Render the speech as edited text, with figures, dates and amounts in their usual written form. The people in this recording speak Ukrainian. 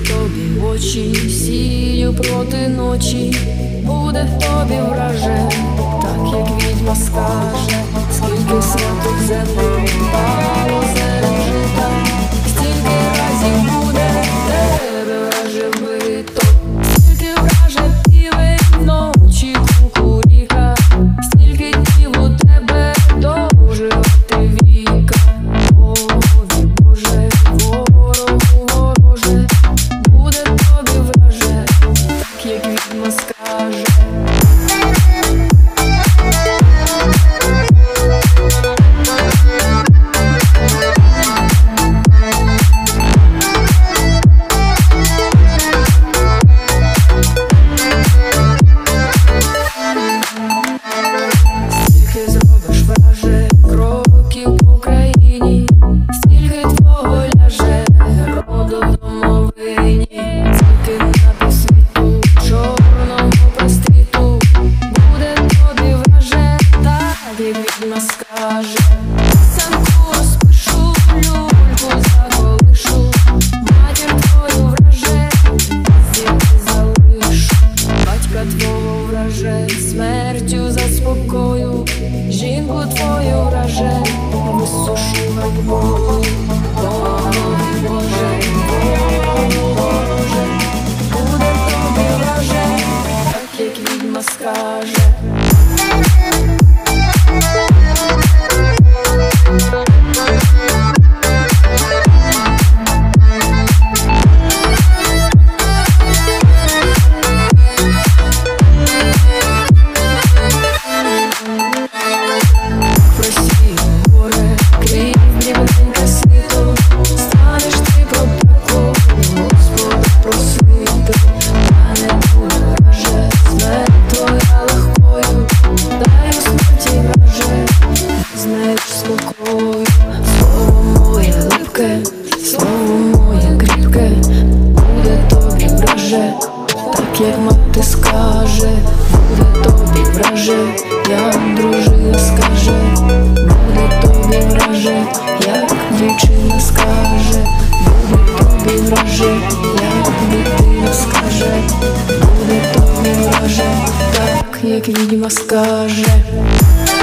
тобі в очі, сію проти ночі, буде тобі враже, так як відьма скаже, скільки святок землю впало серед жита, стільки разів буде тебе враже вбито, стільки враже півень вночі кукуріка, стільки днів у тебе доживати віка. Ой, Боже, ворогу вороже, буде тобі враже, так як відьма скаже. Стільки зробиш враже кроків по країні, стільки твого ляже роду в домовині, стільки на світу чорного проститу, буде тобі враже, так як відьма скаже. Санку розпишу, люльку заколишу, матір твою враже, звідти залишу, батька твого враже, смертю заспокою, жінку твою враже, висушу ганьбою. Ой, Боже, ворогу вороже, буде тобі враже, так як відьма скаже. Просі горе, крізь дрібненьке сито, станеш ти про пекло, Господа просити, та не буде враже, смерть твоя легкою, дай у смерті враже, знаєш спокою. Слово моє липке, слово моє кріпке, буде тобі враже, так як мати скаже, буде тобі враже, як дружина скаже, буде тобі враже, як дівчина скаже, буде тобі враже, як дитина скаже, буде тобі враже, так як відьма скаже.